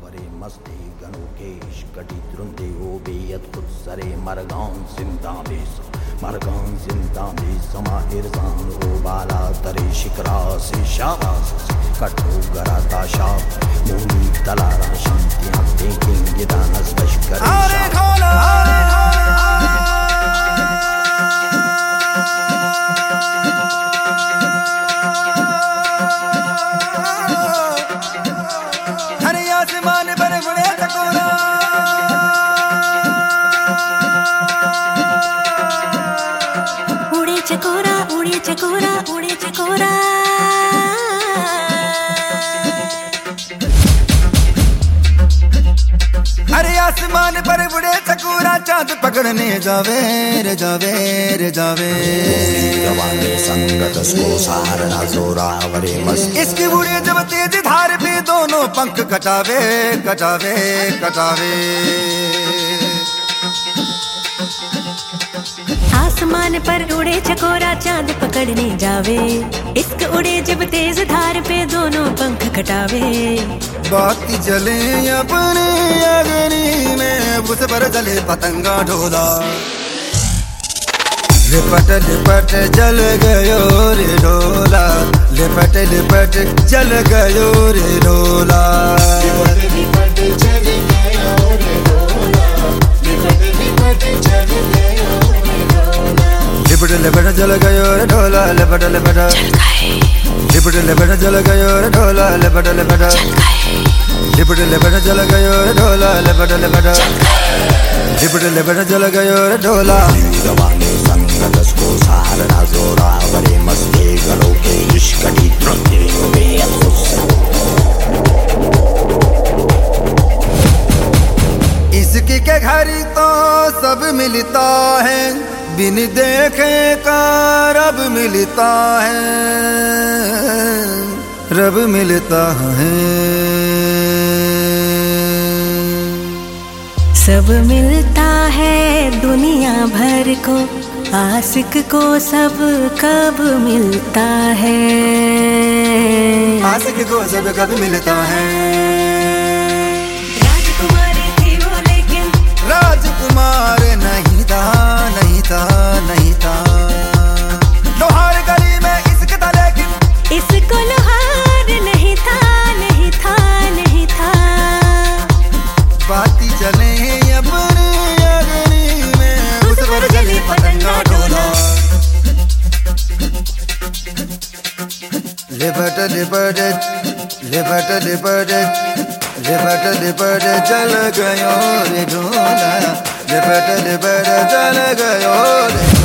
वरे मस्ती गणोकेश कटी द्रुंदे ओ बेयत खुद सरे मरगान सिंताबे समाहिरजान ओ बाला तरे शिकरा से शाबाश कटो गराता शाब मोनी तलारा शांतियां देखेंगे दानस बशकर आसमान पर उड़े चकोरा उड़े चकोरा उड़े चकोरा उड़े चकोरा अरे आसमान पर उड़े चकोरा चांद पकड़ने जावे रे जावे रे जावे संगत सो सहारा जोरा वरे मस्ती इसकी उड़े जब तेज धार पे दोनों पंख कटावे कटावे कटावे आसमान पर उड़े चकोरा चांद पकड़ने जावे इश्क उड़े जब तेज धार पे दोनों पंख कटावे बाती जले अपने अग्नि में उस पर जले पतंगा ढोला लिपट लिपट जल गयो रे ढोला लिपट लिपट जल गयो रे ढोला लिपट लिपट जल गयो रे ढोला लिपट लिपट जल गयो रे ढोला लिपट लिपट जल गयो रे ढोला लिपट लिपट लिपट लिपट जल गयो रे ढोला लिपट लिपट लिपट लिपट जल गयो रे ढोला लिपट लिपट लिपट लिपट जल गयो रे ढोला संगत सो सहारा जोरा वरे मस्ती गणोकेश कटी द्रुंदे ओ बेयत खुद इसकी के घर तो सब मिलता है बिन देखे का रब मिलता है रब मिलता है सब मिलता है दुनिया भर को आशिक को सब कब मिलता है आशिक को सब कब मिलता है राजकुमारी थी वो लेकिन राजकुमार नहीं था नहीं था नहीं था लोहार गली में इश्क था लेकिन इसको लोहार नहीं था नहीं था नहीं था बाती चले अपने अग्नि में उस पर जले पतंगा ढोला लिपट लिपट लिपट लिपट लिपट लिपट जल गयो रे ढोला लिपट लिपट जल गयो रे